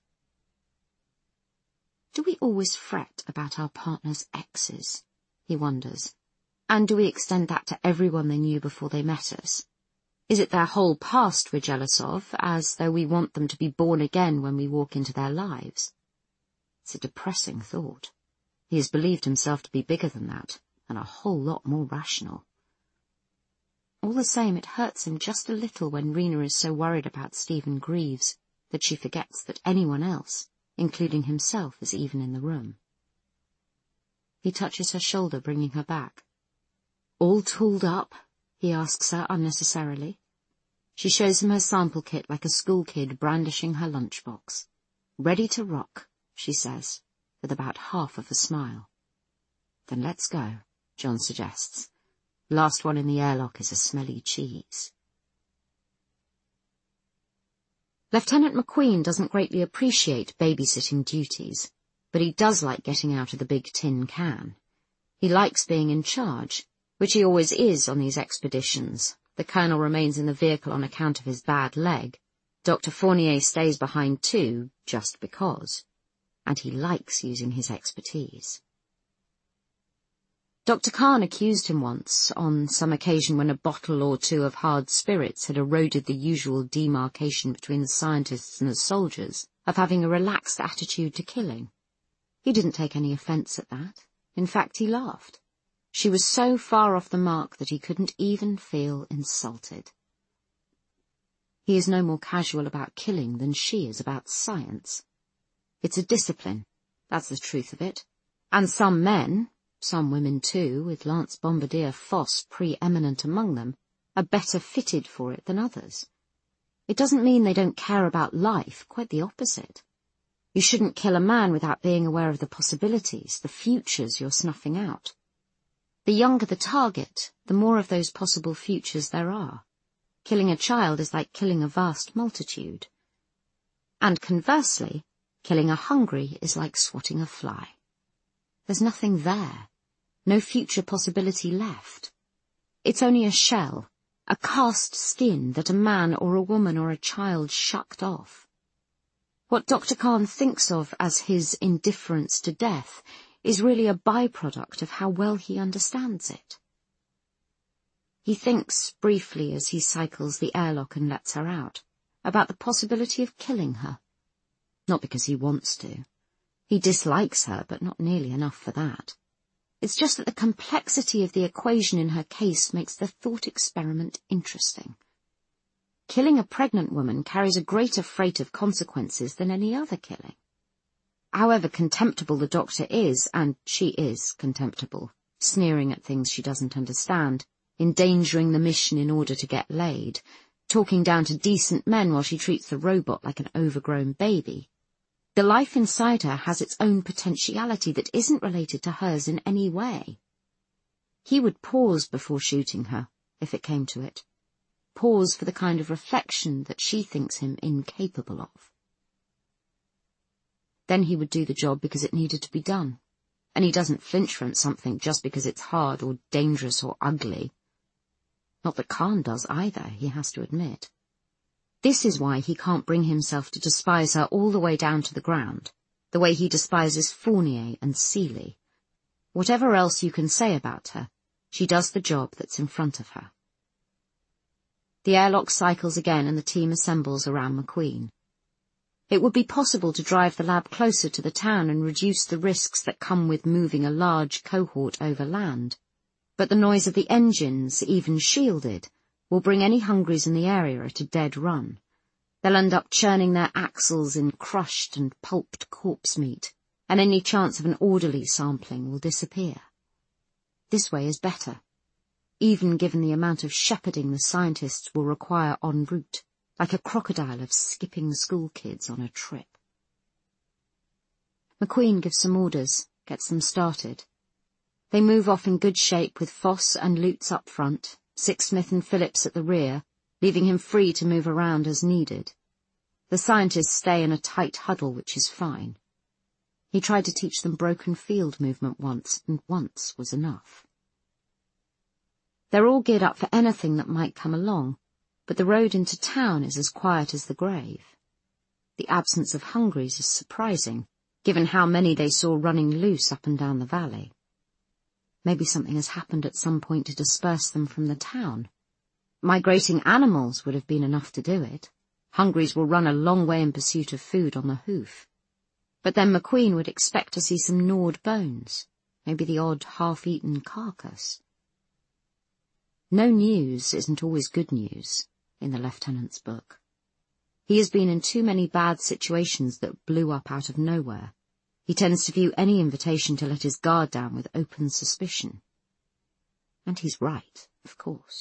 Do we always fret about our partner's exes? He wonders. And do we extend that to everyone they knew before they met us? Is it their whole past we're jealous of, as though we want them to be born again when we walk into their lives? It's a depressing thought. He has believed himself to be bigger than that, and a whole lot more rational. All the same, it hurts him just a little when Rena is so worried about Stephen Greaves that she forgets that anyone else, including himself, is even in the room. He touches her shoulder, bringing her back. All tooled up? He asks her unnecessarily. She shows him her sample kit like a school kid brandishing her lunchbox. Ready to rock, she says, with about half of a smile. Then let's go, John suggests. Last one in the airlock is a smelly cheese. Lieutenant McQueen doesn't greatly appreciate babysitting duties, but he does like getting out of the big tin can. He likes being in charge, which he always is on these expeditions. The colonel remains in the vehicle on account of his bad leg. Dr. Fournier stays behind too, just because. And he likes using his expertise. Dr. Kahn accused him once, on some occasion when a bottle or two of hard spirits had eroded the usual demarcation between the scientists and the soldiers, of having a relaxed attitude to killing. He didn't take any offence at that. In fact, he laughed. She was so far off the mark that he couldn't even feel insulted. He is no more casual about killing than she is about science. It's a discipline, that's the truth of it. And some men, some women too, with Lance Bombardier Foss pre-eminent among them, are better fitted for it than others. It doesn't mean they don't care about life, quite the opposite. You shouldn't kill a man without being aware of the possibilities, the futures you're snuffing out. The younger the target, the more of those possible futures there are. Killing a child is like killing a vast multitude. And conversely, killing a hungry is like swatting a fly. There's nothing there, no future possibility left. It's only a shell, a cast skin that a man or a woman or a child shucked off. What Dr. Kahn thinks of as his indifference to death is really a byproduct of how well he understands it. He thinks, briefly as he cycles the airlock and lets her out, about the possibility of killing her. Not because he wants to. He dislikes her, but not nearly enough for that. It's just that the complexity of the equation in her case makes the thought experiment interesting. Killing a pregnant woman carries a greater freight of consequences than any other killing. However contemptible the doctor is, and she is contemptible, sneering at things she doesn't understand, endangering the mission in order to get laid, talking down to decent men while she treats the robot like an overgrown baby. The life inside her has its own potentiality that isn't related to hers in any way. He would pause before shooting her, if it came to it. Pause for the kind of reflection that she thinks him incapable of. Then he would do the job because it needed to be done, and he doesn't flinch from something just because it's hard or dangerous or ugly. Not that Kahn does either, he has to admit. This is why he can't bring himself to despise her all the way down to the ground, the way he despises Fournier and Seeley. Whatever else you can say about her, she does the job that's in front of her. The airlock cycles again and the team assembles around McQueen. It would be possible to drive the lab closer to the town and reduce the risks that come with moving a large cohort over land. But the noise of the engines, even shielded, will bring any hungries in the area at a dead run. They'll end up churning their axles in crushed and pulped corpse meat, and any chance of an orderly sampling will disappear. This way is better, even given the amount of shepherding the scientists will require en route, like a crocodile of skipping school kids on a trip. McQueen gives some orders, gets them started. They move off in good shape with Foss and Lutz up front, Sixsmith and Phillips at the rear, leaving him free to move around as needed. The scientists stay in a tight huddle, which is fine. He tried to teach them broken field movement once, and once was enough. They're all geared up for anything that might come along, but the road into town is as quiet as the grave. The absence of hungries is surprising, given how many they saw running loose up and down the valley. Maybe something has happened at some point to disperse them from the town. Migrating animals would have been enough to do it. Hungries will run a long way in pursuit of food on the hoof. But then McQueen would expect to see some gnawed bones, maybe the odd half-eaten carcass. No news isn't always good news, in the lieutenant's book. He has been in too many bad situations that blew up out of nowhere. He tends to view any invitation to let his guard down with open suspicion. And he's right, of course.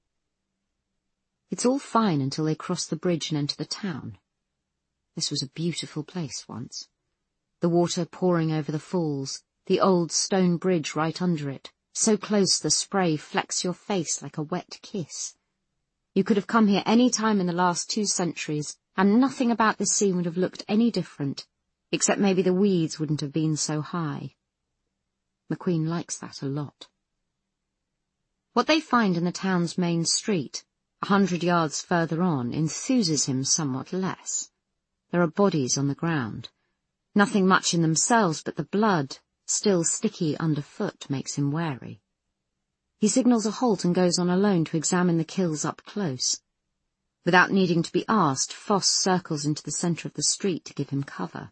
It's all fine until they cross the bridge and enter the town. This was a beautiful place once. The water pouring over the falls, the old stone bridge right under it, so close the spray flecks your face like a wet kiss. You could have come here any time in the last 2 centuries, and nothing about this scene would have looked any different, except maybe the weeds wouldn't have been so high. McQueen likes that a lot. What they find in the town's main street, 100 yards further on, enthuses him somewhat less. There are bodies on the ground. Nothing much in themselves, but the blood, still sticky underfoot, makes him wary. He signals a halt and goes on alone to examine the kills up close. Without needing to be asked, Foss circles into the centre of the street to give him cover.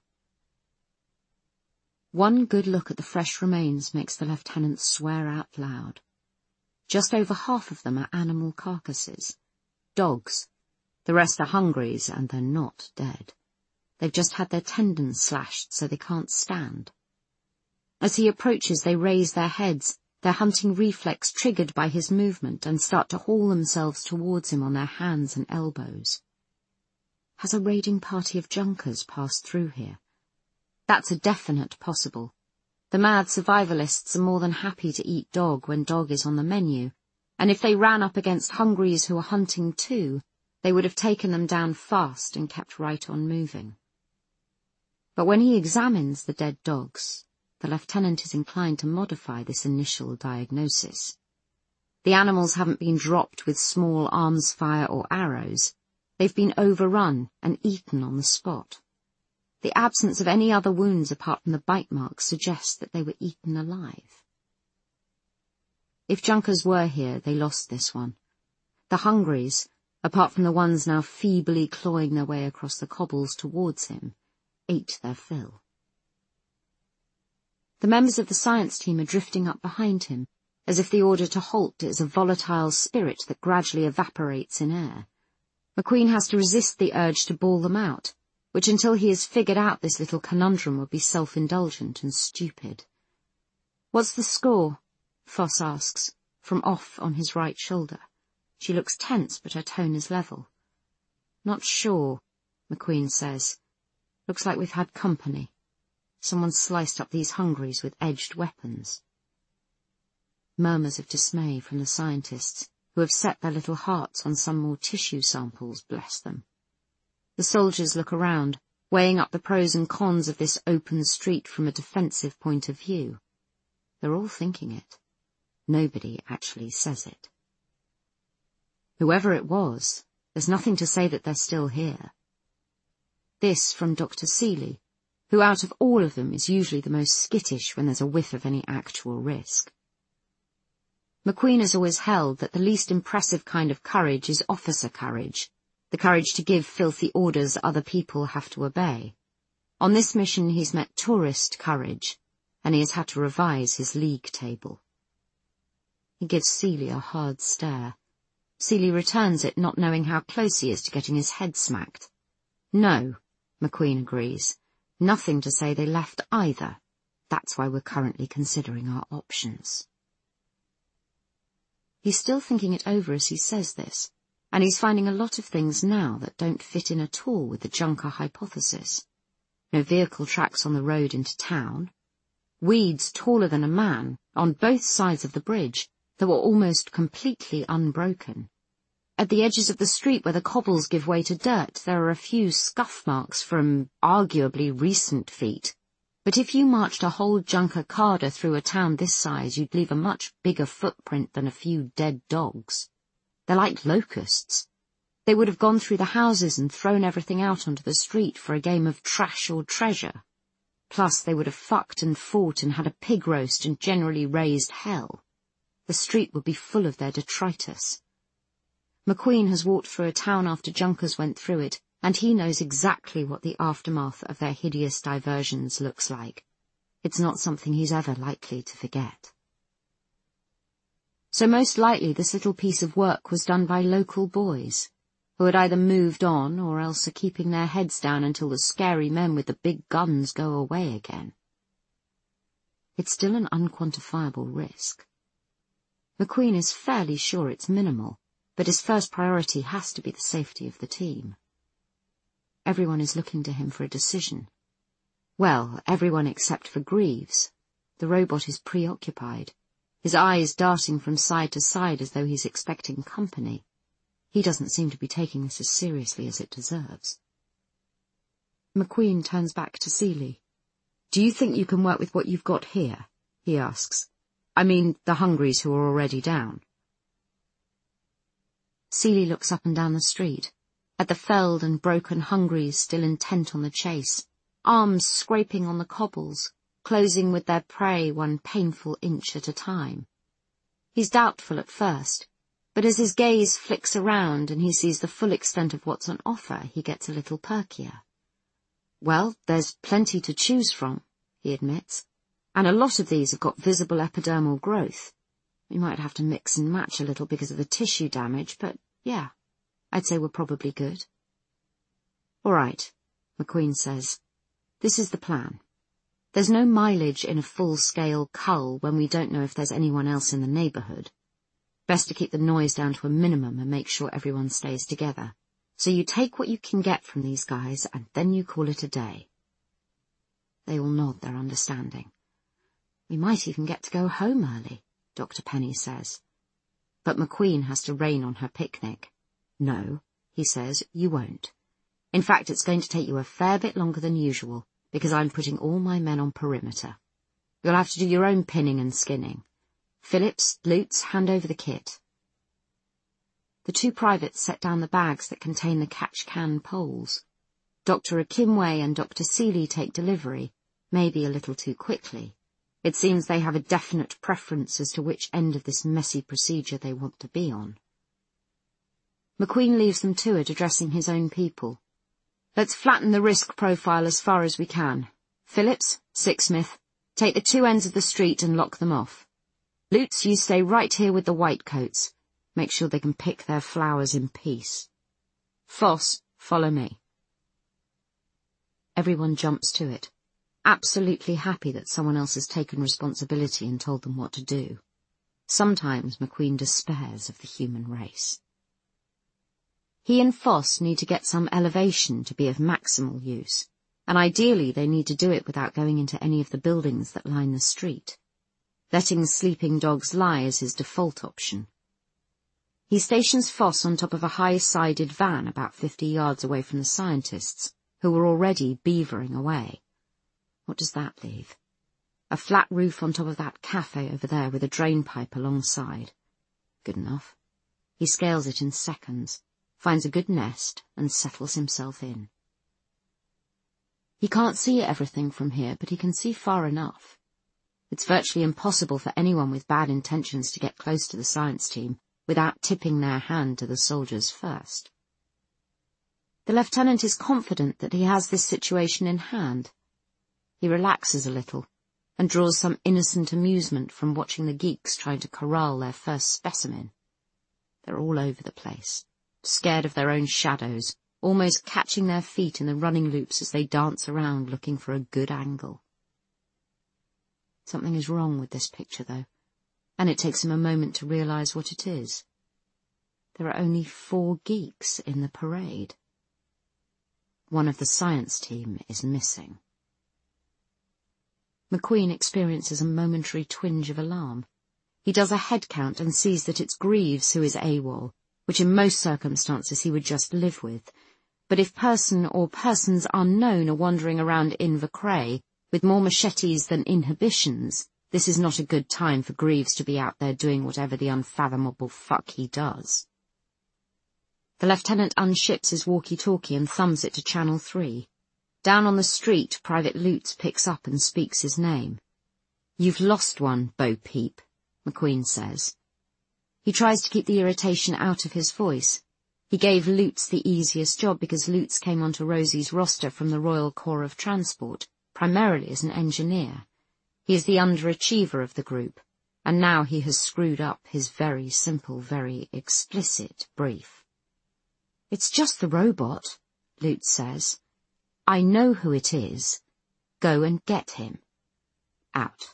One good look at the fresh remains makes the lieutenant swear out loud. Just over half of them are animal carcasses. Dogs. The rest are hungries, and they're not dead. They've just had their tendons slashed so they can't stand. As he approaches, they raise their heads, their hunting reflex triggered by his movement, and start to haul themselves towards him on their hands and elbows. Has a raiding party of junkers passed through here? That's a definite possible. The mad survivalists are more than happy to eat dog when dog is on the menu, and if they ran up against hungries who are hunting too, they would have taken them down fast and kept right on moving. But when he examines the dead dogs, the lieutenant is inclined to modify this initial diagnosis. The animals haven't been dropped with small arms fire or arrows. They've been overrun and eaten on the spot. The absence of any other wounds apart from the bite marks suggests that they were eaten alive. If junkers were here, they lost this one. The hungries, apart from the ones now feebly clawing their way across the cobbles towards him, ate their fill. The members of the science team are drifting up behind him, as if the order to halt is a volatile spirit that gradually evaporates in air. McQueen has to resist the urge to bawl them out, which until he has figured out this little conundrum would be self-indulgent and stupid. "What's the score?" Foss asks, from off on his right shoulder. She looks tense, but her tone is level. "Not sure," McQueen says. "Looks like we've had company. Someone sliced up these hungries with edged weapons." Murmurs of dismay from the scientists, who have set their little hearts on some more tissue samples, bless them. The soldiers look around, weighing up the pros and cons of this open street from a defensive point of view. They're all thinking it. Nobody actually says it. Whoever it was, there's nothing to say that they're still here. This from Dr. Seeley, who out of all of them is usually the most skittish when there's a whiff of any actual risk. McQueen has always held that the least impressive kind of courage is officer courage, the courage to give filthy orders other people have to obey. On this mission he's met tourist courage, and he has had to revise his league table. He gives Seeley a hard stare. Seeley returns it, not knowing how close he is to getting his head smacked. "No," McQueen agrees. "Nothing to say they left either. That's why we're currently considering our options." He's still thinking it over as he says this, and he's finding a lot of things now that don't fit in at all with the junker hypothesis. No vehicle tracks on the road into town. Weeds taller than a man on both sides of the bridge that were almost completely unbroken. At the edges of the street where the cobbles give way to dirt, there are a few scuff marks from arguably recent feet. But if you marched a whole junker carder through a town this size, you'd leave a much bigger footprint than a few dead dogs. They're like locusts. They would have gone through the houses and thrown everything out onto the street for a game of trash or treasure. Plus, they would have fucked and fought and had a pig roast and generally raised hell. The street would be full of their detritus. McQueen has walked through a town after junkers went through it, and he knows exactly what the aftermath of their hideous diversions looks like. It's not something he's ever likely to forget. So most likely this little piece of work was done by local boys, who had either moved on or else are keeping their heads down until the scary men with the big guns go away again. It's still an unquantifiable risk. McQueen is fairly sure it's minimal, but his first priority has to be the safety of the team. Everyone is looking to him for a decision. Well, everyone except for Greaves. The robot is preoccupied, his eyes darting from side to side as though he's expecting company. He doesn't seem to be taking this as seriously as it deserves. McQueen turns back to Seeley. "Do you think you can work with what you've got here?" he asks. "I mean, the Hungries who are already down." Seeley looks up and down the street, at the felled and broken Hungries still intent on the chase, arms scraping on the cobbles, closing with their prey one painful inch at a time. He's doubtful at first, but as his gaze flicks around and he sees the full extent of what's on offer, he gets a little perkier. "Well, there's plenty to choose from," he admits, "and a lot of these have got visible epidermal growth. We might have to mix and match a little because of the tissue damage, but yeah, I'd say we're probably good." "All right," McQueen says. "This is the plan. There's no mileage in a full-scale cull when we don't know if there's anyone else in the neighbourhood. Best to keep the noise down to a minimum and make sure everyone stays together. So you take what you can get from these guys, and then you call it a day." They all nod their understanding. "We might even get to go home early," Dr. Penny says. But McQueen has to rain on her picnic. "No," he says, "you won't. In fact, it's going to take you a fair bit longer than usual, because I'm putting all my men on perimeter. You'll have to do your own pinning and skinning. Phillips, Lutz, hand over the kit." The two privates set down the bags that contain the catch-can poles. Dr. Akimwe and Dr. Seeley take delivery, maybe a little too quickly. It seems they have a definite preference as to which end of this messy procedure they want to be on. McQueen leaves them to it, addressing his own people. "Let's flatten the risk profile as far as we can. Phillips, Sixsmith, take the two ends of the street and lock them off. Lutz, you stay right here with the whitecoats. Make sure they can pick their flowers in peace. Foss, follow me." Everyone jumps to it, absolutely happy that someone else has taken responsibility and told them what to do. Sometimes McQueen despairs of the human race. He and Foss need to get some elevation to be of maximal use, and ideally they need to do it without going into any of the buildings that line the street. Letting sleeping dogs lie is his default option. He stations Foss on top of a high-sided van about 50 yards away from the scientists, who were already beavering away. What does that leave? A flat roof on top of that cafe over there with a drain pipe alongside. Good enough. He scales it in seconds, finds a good nest, and settles himself in. He can't see everything from here, but he can see far enough. It's virtually impossible for anyone with bad intentions to get close to the science team without tipping their hand to the soldiers first. The lieutenant is confident that he has this situation in hand. He relaxes a little and draws some innocent amusement from watching the geeks trying to corral their first specimen. They're all over the place, scared of their own shadows, almost catching their feet in the running loops as they dance around looking for a good angle. Something is wrong with this picture, though, and it takes him a moment to realize what it is. There are only 4 geeks in the parade. One of the science team is missing. McQueen experiences a momentary twinge of alarm. He does a head count and sees that it's Greaves who is AWOL, which in most circumstances he would just live with. But if person or persons unknown are wandering in Invercray with more machetes than inhibitions, this is not a good time for Greaves to be out there doing whatever the unfathomable fuck he does. The lieutenant unships his walkie-talkie and thumbs it to channel 3. Down on the street, Private Lutz picks up and speaks his name. "You've lost one, Bo Peep," McQueen says. He tries to keep the irritation out of his voice. He gave Lutz the easiest job because Lutz came onto Rosie's roster from the Royal Corps of Transport, primarily as an engineer. He is the underachiever of the group, and now he has screwed up his very simple, very explicit brief. "It's just the robot," Lutz says. "I know who it is. Go and get him. Out."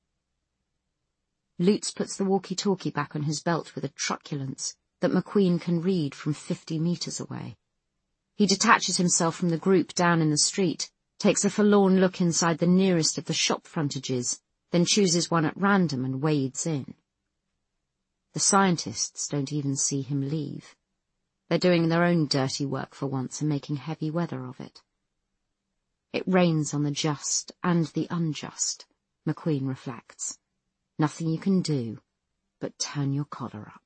Lutz puts the walkie-talkie back on his belt with a truculence that McQueen can read from 50 meters away. He detaches himself from the group down in the street, takes a forlorn look inside the nearest of the shop frontages, then chooses one at random and wades in. The scientists don't even see him leave. They're doing their own dirty work for once and making heavy weather of it. It rains on the just and the unjust, McQueen reflects. Nothing you can do but turn your collar up.